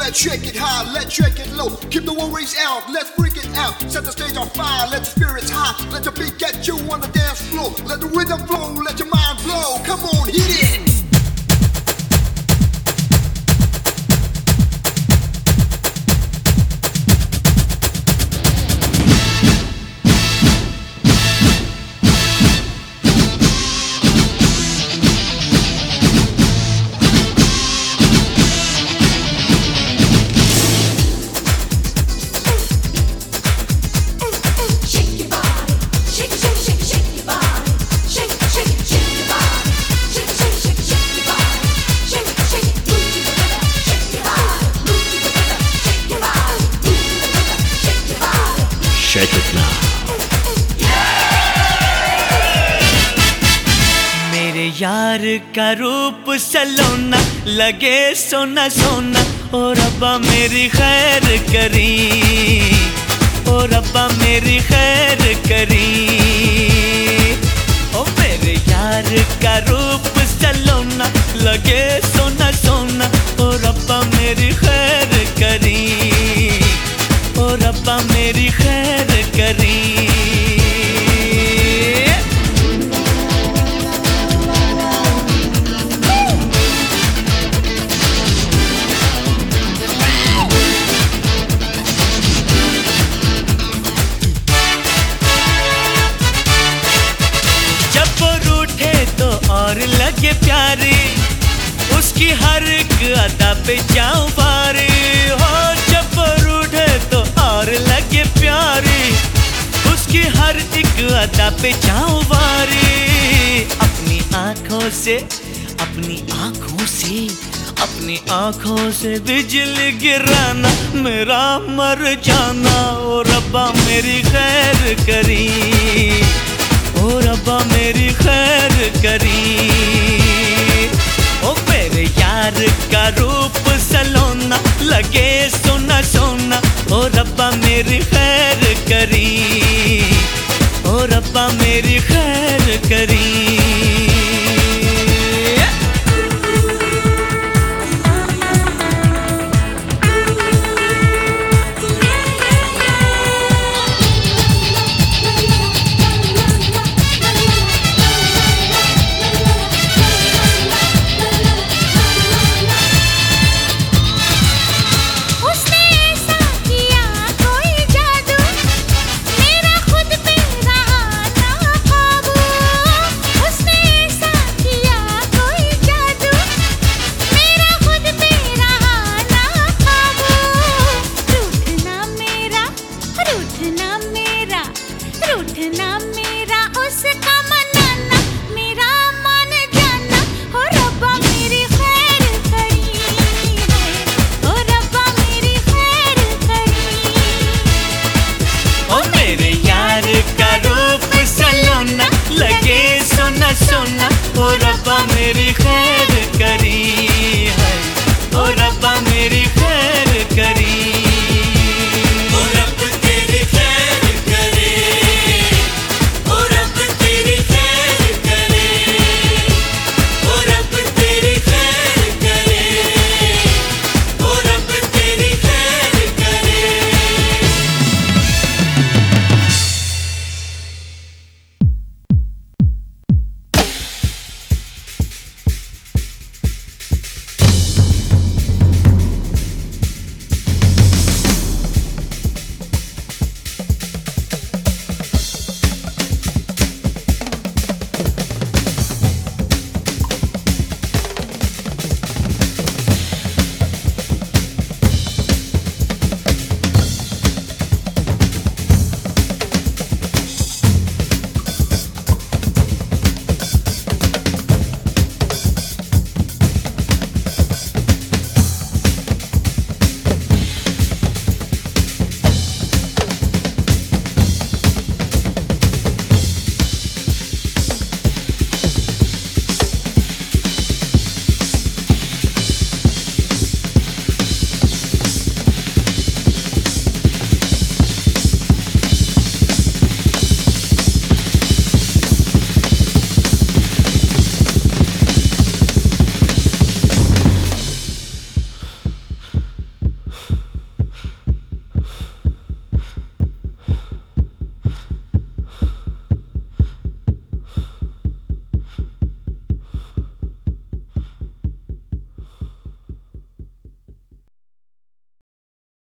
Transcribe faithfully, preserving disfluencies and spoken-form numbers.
let's shake it high, let's shake it low. Keep the worries out, let's freak it out. Set the stage on fire, let the spirits high. Let the beat get you on the dance floor. Let the rhythm flow, let your mind blow. Come on, hit it. Shake it now. मेरे यार का रूप सलोना लगे सोना सोना, ओ रब्बा मेरी खैर करी, ओ रब्बा मेरी खैर करी। ओ मेरे यार का रूप सलोना लगे सोना सोना, ओ रब्बा मेरी खैर करी, ओ रब्बा मेरी खैर करी। जब वो रूठे तो और लगे प्यारी, उसकी हर एक अदा पे जाऊं पारी हो। जब वो रूठे तो और लगे प्यारी, उसकी हर एक अदा पे जाऊं वारी। अपनी आंखों से अपनी आंखों से अपनी आंखों से बिजली गिराना, मेरा मर जाना। ओ रब्बा मेरी खैर करी, ओ रब्बा मेरी खैर करी। ओ मेरे यार का रूप सलोना लगे सोना सोना, ओ रब्बा मेरी खैर करी, ओ रब्बा मेरी खैर करी। रूठना मेरा उसका मनाना, मेरा मान जाना, हो रब्बा मेरी खैर करी है, हो रब्बा मेरी खैर करी। ओ मेरे यार का रूप सलोना लगे सोना सोना, ओ रब्बा मेरी खैर करी।